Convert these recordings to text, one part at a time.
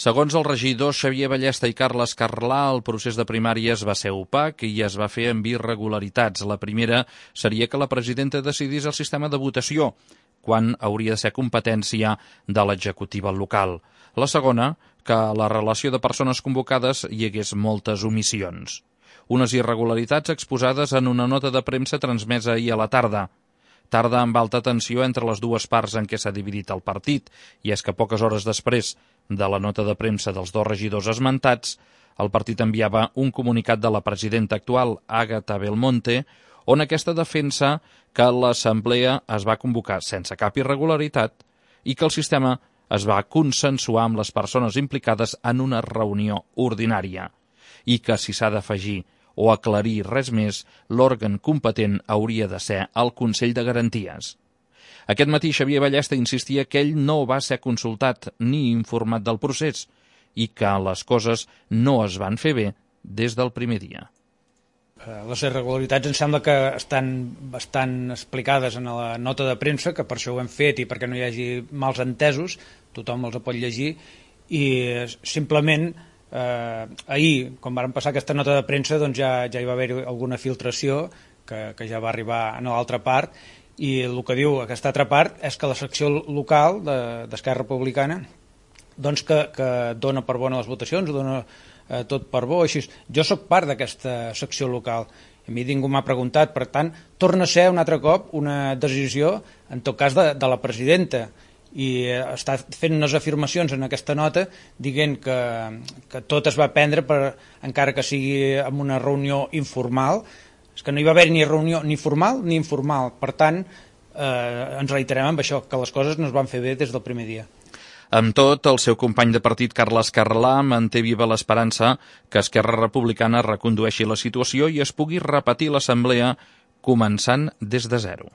Segons el regidor Xavier Ballesta i Carles Carlà, el procés de primàries va ser opac i es va fer amb irregularitats. La primera seria que la presidenta decidís el sistema de votació, quan hauria de ser competència de l'executiva local. La segona, que a la relació de persones convocades hi hagués moltes omissions. Unes irregularitats exposades en una nota de premsa transmesa ahir a la tarda. Tarda amb alta tensió entre les dues parts en què s'ha dividit el partit, i és que poques hores després de la nota de premsa dels dos regidors esmentats, el partit enviava un comunicat de la presidenta actual, Àgata Belmonte, on aquesta defensa que l'assemblea es va convocar sense cap irregularitat i que el sistema es va consensuar amb les persones implicades en una reunió ordinària i que si s'ha d'afegir o aclarir res més, l'òrgan competent hauria de ser el Consell de Garanties. Aquest matí Xavier Ballesta insistia que ell no va ser consultat ni informat del procés i que les coses no es van fer bé des del primer dia. Les irregularitats em sembla que estan bastant explicades en la nota de premsa, que per això ho hem fet i perquè no hi hagi mals entesos, tothom els pot llegir, i simplement ahir, quan vàrem passar aquesta nota de premsa, doncs ja hi va haver alguna filtració que ja va arribar a l'altra part, i el que diu aquesta altra part és que la secció local d'Esquerra Republicana doncs que dona per bona les votacions, dona tot per bo, així. Jo soc part d'aquesta secció local, a mi ningú m'ha preguntat, per tant, torna a ser un altre cop una decisió, en tot cas, de la presidenta, i està fent unes afirmacions en aquesta nota dient que tot es va prendre, encara que sigui en una reunió informal. És que no hi va haver ni reunió ni formal ni informal, per tant ens reiterem amb això, que les coses no es van fer bé des del primer dia. Amb tot, el seu company de partit Carles Carlà manté viva l'esperança que Esquerra Republicana recondueixi la situació i es pugui repetir l'assemblea començant des de zero.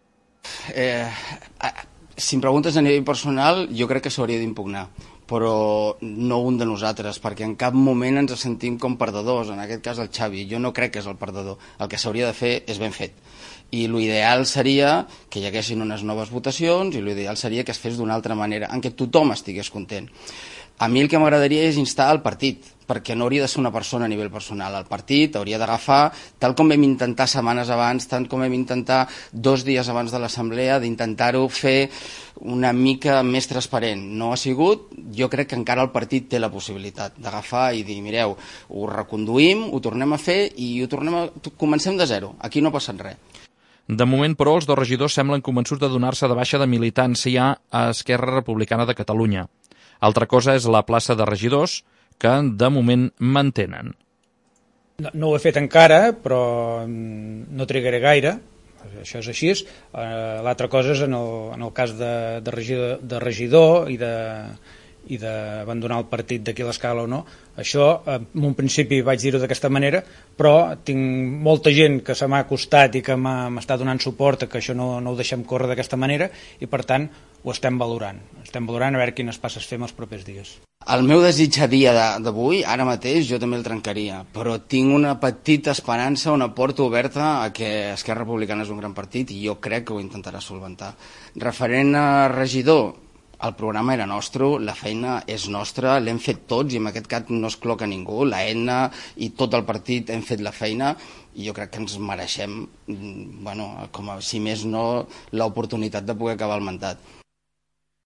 Si em preguntes a nivell personal, jo crec que s'hauria d'impugnar, però no un de nosaltres, perquè en cap moment ens sentim com perdedors, en aquest cas el Xavi. Jo no crec que és el perdedor, el que s'hauria de fer és ben fet. I l'ideal seria que hi haguessin unes noves votacions i l'ideal seria que es fes d'una altra manera, en què tothom estigués content. A mi el que m'agradaria és instar el partit, perquè no hauria de ser una persona a nivell personal. El partit hauria d'agafar, tal com vam intentar setmanes abans, tant com vam intentar 2 dies abans de l'assemblea, d'intentar-ho fer una mica més transparent. No ha sigut, jo crec que encara el partit té la possibilitat d'agafar i dir, mireu, ho reconduïm, ho tornem a fer i comencem de zero, aquí no ha passat res. De moment, però, els dos regidors semblen convençuts de donar-se de baixa de militància a Esquerra Republicana de Catalunya. Altra cosa és la plaça de regidors, que de moment mantenen. No ho he fet encara, però no trigaré gaire, això és així. L'altra cosa és en el cas de regidor i d'abandonar el partit d'aquí a l'Escala o no. Això, en un principi vaig dir-ho d'aquesta manera, però tinc molta gent que se m'ha acostat i que m'està donant suport a que això no ho deixem córrer d'aquesta manera i, per tant, ho estem valorant. Estem valorant a veure quines passes fem els propers dies. El meu desig a dia d'avui, ara mateix, jo també el trencaria, però tinc una petita esperança, una porta oberta a que Esquerra Republicana és un gran partit i jo crec que ho intentarà solventar. Referent a regidor, el programa era nostre, la feina és nostra, l'hem fet tots i en aquest cas no es cloca ningú, la ENA i tot el partit hem fet la feina i jo crec que ens mereixem, si més no, l'oportunitat de poder acabar el mandat.